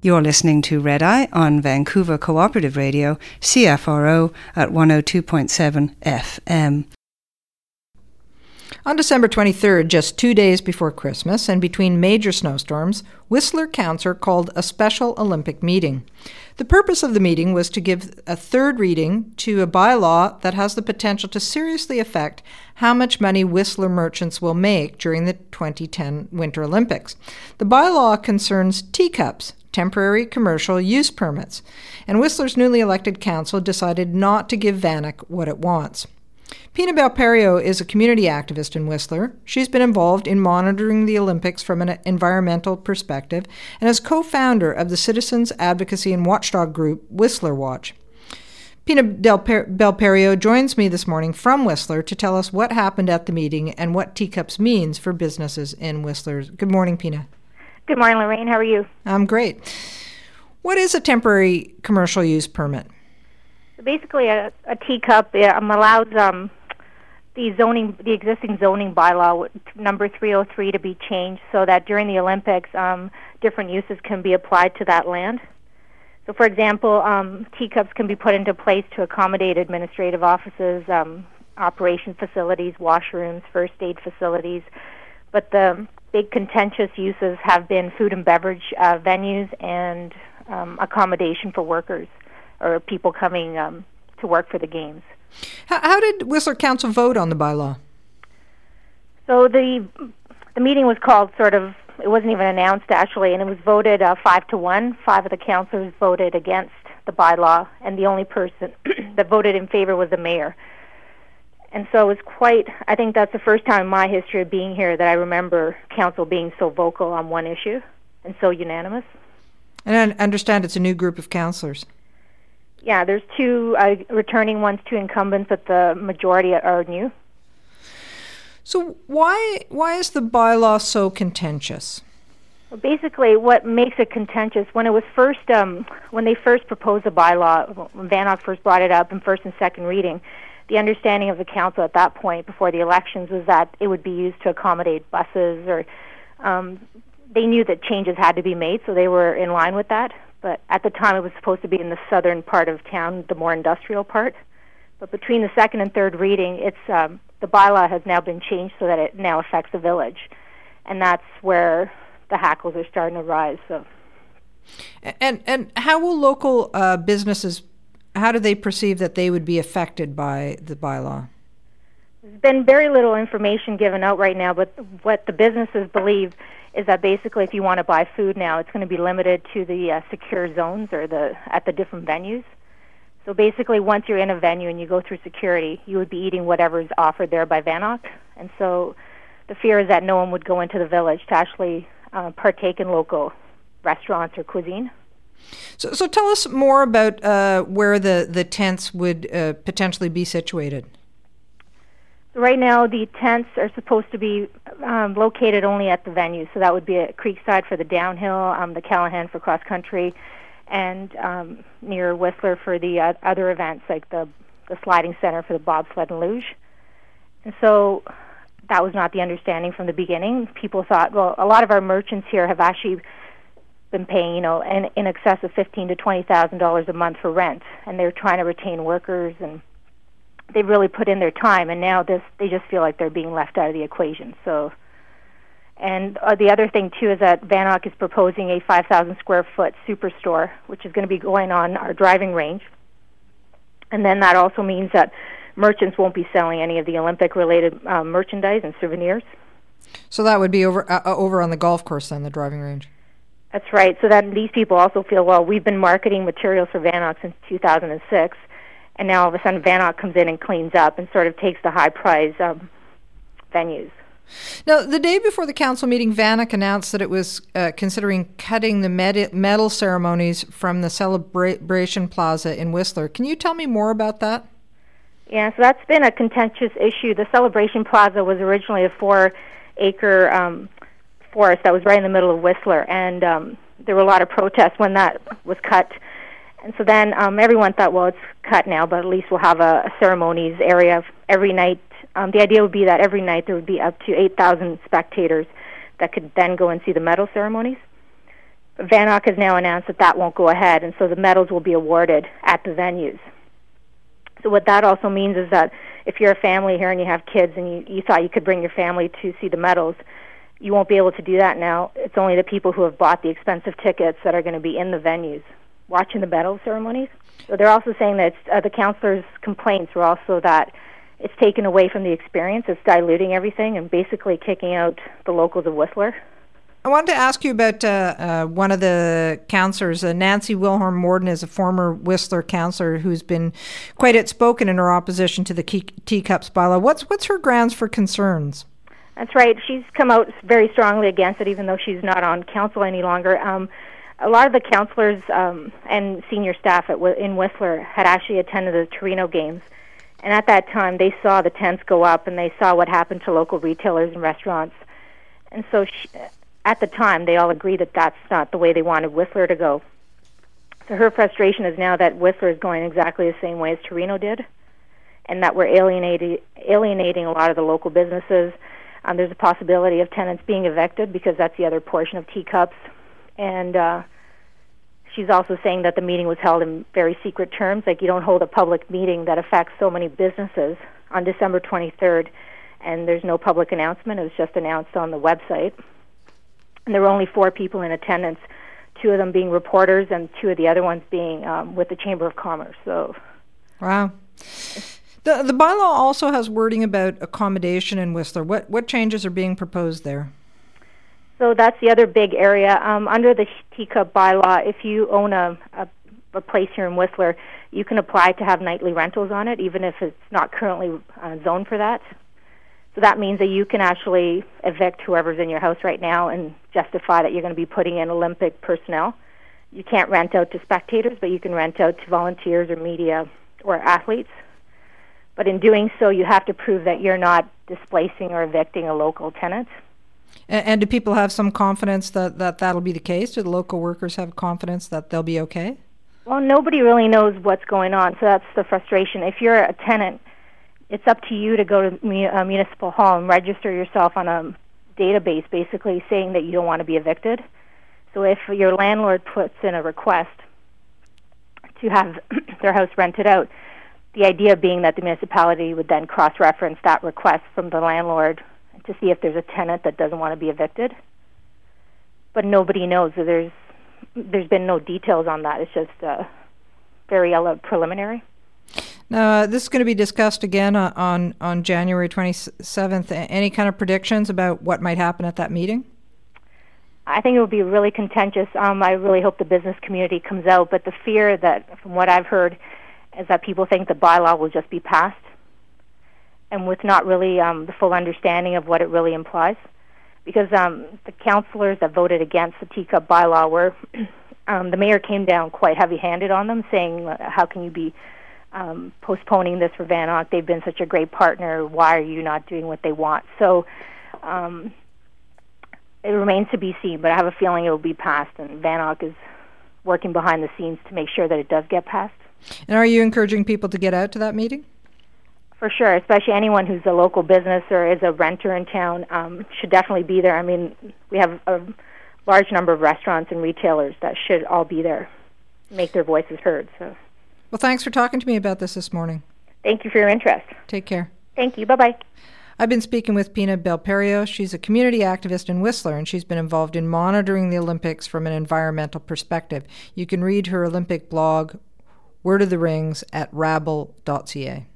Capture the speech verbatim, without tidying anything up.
You're listening to Red Eye on Vancouver Cooperative Radio, C F R O at one oh two point seven F M. On December twenty-third, just two days before Christmas and between major snowstorms, Whistler Council called a special Olympic meeting. The purpose of the meeting was to give a third reading to a bylaw that has the potential to seriously affect how much money Whistler merchants will make during the twenty ten Winter Olympics. The bylaw concerns teacups, temporary commercial use permits, and Whistler's newly elected council decided not to give VANOC what it wants. Pina Belperio is a community activist in Whistler. She's been involved in monitoring the Olympics from an environmental perspective and is co-founder of the citizens advocacy and watchdog group Whistler Watch. Pina Belperio joins me this morning from Whistler to tell us what happened at the meeting and what teacups means for businesses in Whistler. Good morning, Pina. Good morning, Lorraine. How are you? I'm great. What is a temporary commercial use permit? Basically, a, a teacup um, allows um, the zoning, the existing zoning bylaw number three oh three to be changed so that during the Olympics, um, different uses can be applied to that land. So, for example, um, teacups can be put into place to accommodate administrative offices, um, operation facilities, washrooms, first aid facilities. But the big contentious uses have been food and beverage uh, venues and um, accommodation for workers or people coming um, to work for the games. How, how did Whistler Council vote on the bylaw? So the the meeting was called sort of, it wasn't even announced actually, and it was voted uh, five to one. Five of the councillors voted against the bylaw, and the only person that voted in favor was the mayor. And so it was quite, I think that's the first time in my history of being here that I remember council being so vocal on one issue and so unanimous. And I understand it's a new group of councillors. Yeah, there's two uh, returning ones, two incumbents, but the majority are new. So why why is the bylaw so contentious? Well, basically, what makes it contentious, when it was first, um, when they first proposed the bylaw, when VANOC first brought it up in first and second reading, the understanding of the council at that point, before the elections, was that it would be used to accommodate buses, or um, they knew that changes had to be made, so they were in line with that. But at the time, it was supposed to be in the southern part of town, the more industrial part. But between the second and third reading, it's um, the bylaw has now been changed so that it now affects the village, and that's where the hackles are starting to rise. So, and and how will local uh, businesses, how do they perceive that they would be affected by the bylaw? There's been very little information given out right now, but what the businesses believe is that basically if you want to buy food now, it's going to be limited to the uh, secure zones or the at the different venues. So basically, once you're in a venue and you go through security, you would be eating whatever is offered there by VANOC. And so the fear is that no one would go into the village to actually uh, partake in local restaurants or cuisine. So, so tell us more about uh, where the, the tents would uh, potentially be situated. Right now, the tents are supposed to be um, located only at the venue. So that would be at Creekside for the downhill, um, the Callahan for cross-country, and um, near Whistler for the uh, other events like the, the sliding center for the bobsled and luge. And so that was not the understanding from the beginning. People thought, well, a lot of our merchants here have actually been paying, you know, in, in excess of fifteen to twenty thousand dollars a month for rent, and they're trying to retain workers, and they really put in their time, and now this they just feel like they're being left out of the equation. So, and uh, the other thing too is that VANOC is proposing a five thousand square foot superstore, which is going to be going on our driving range, and then that also means that merchants won't be selling any of the Olympic-related uh, merchandise and souvenirs. So that would be over uh, over on the golf course then, the driving range. That's right. So that these people also feel, well, we've been marketing materials for VANOC since two thousand six. And now all of a sudden VANOC comes in and cleans up and sort of takes the high prize um, venues. Now, the day before the council meeting, VANOC announced that it was uh, considering cutting the med- medal ceremonies from the Celebration Plaza in Whistler. Can you tell me more about that? Yeah, so that's been a contentious issue. The Celebration Plaza was originally a four-acre um, forest that was right in the middle of Whistler, and um, there were a lot of protests when that was cut. And so then um, everyone thought, well, it's cut now, but at least we'll have a, a ceremonies area every night. Um, the idea would be that every night there would be up to eight thousand spectators that could then go and see the medal ceremonies. VANOC has now announced that that won't go ahead, and so the medals will be awarded at the venues. So what that also means is that if you're a family here and you have kids and you, you thought you could bring your family to see the medals, you won't be able to do that now. It's only the people who have bought the expensive tickets that are going to be in the venues watching the medal ceremonies. So they're also saying that uh, the councillors' complaints were also that it's taken away from the experience, it's diluting everything and basically kicking out the locals of Whistler. I wanted to ask you about uh, uh, one of the councillors. Uh, Nancy Wilhelm Morden is a former Whistler councillor who's been quite outspoken in her opposition to the teacups bylaw. What's what's her grounds for concerns? That's right. She's come out very strongly against it, even though she's not on council any longer. Um, a lot of the councillors um, and senior staff at, in Whistler had actually attended the Torino games, and at that time they saw the tents go up and they saw what happened to local retailers and restaurants. And so she, at the time, they all agreed that that's not the way they wanted Whistler to go. So her frustration is now that Whistler is going exactly the same way as Torino did, and that we're alienating, alienating a lot of the local businesses. Um, there's a possibility of tenants being evicted because that's the other portion of teacups. And uh, she's also saying that the meeting was held in very secret terms. Like, you don't hold a public meeting that affects so many businesses on December twenty-third, and there's no public announcement. It was just announced on the website. And there were only four people in attendance, two of them being reporters and two of the other ones being um, with the Chamber of Commerce. So, wow. The the bylaw also has wording about accommodation in Whistler. What what changes are being proposed there? So that's the other big area. Um, under the teacup bylaw, if you own a, a, a place here in Whistler, you can apply to have nightly rentals on it, even if it's not currently uh, zoned for that. So that means that you can actually evict whoever's in your house right now and justify that you're going to be putting in Olympic personnel. You can't rent out to spectators, but you can rent out to volunteers or media or athletes. But in doing so, you have to prove that you're not displacing or evicting a local tenant. And, and do people have some confidence that, that that'll be the case? Do the local workers have confidence that they'll be okay? Well, nobody really knows what's going on, so that's the frustration. If you're a tenant, it's up to you to go to a municipal hall and register yourself on a database, basically saying that you don't want to be evicted. So if your landlord puts in a request to have their house rented out, the idea being that the municipality would then cross-reference that request from the landlord to see if there's a tenant that doesn't want to be evicted. But nobody knows. So there's there's been no details on that. It's just uh, very preliminary. Now, uh, this is going to be discussed again uh, on, on January twenty-seventh. Any kind of predictions about what might happen at that meeting? I think it will be really contentious. Um, I really hope the business community comes out, but the fear that, from what I've heard, is that people think the bylaw will just be passed, and with not really um, the full understanding of what it really implies. Because um, the councillors that voted against the teacup bylaw were, um, the mayor came down quite heavy-handed on them, saying, how can you be um, postponing this for VANOC? They've been such a great partner. Why are you not doing what they want? So um, it remains to be seen, but I have a feeling it will be passed, and VANOC is working behind the scenes to make sure that it does get passed. And are you encouraging people to get out to that meeting? For sure, especially anyone who's a local business or is a renter in town um, should definitely be there. I mean, we have a large number of restaurants and retailers that should all be there, make their voices heard. So, well, thanks for talking to me about this this morning. Thank you for your interest. Take care. Thank you. Bye-bye. I've been speaking with Pina Belperio. She's a community activist in Whistler, and she's been involved in monitoring the Olympics from an environmental perspective. You can read her Olympic blog, Word of the Rings, at rabble dot c a.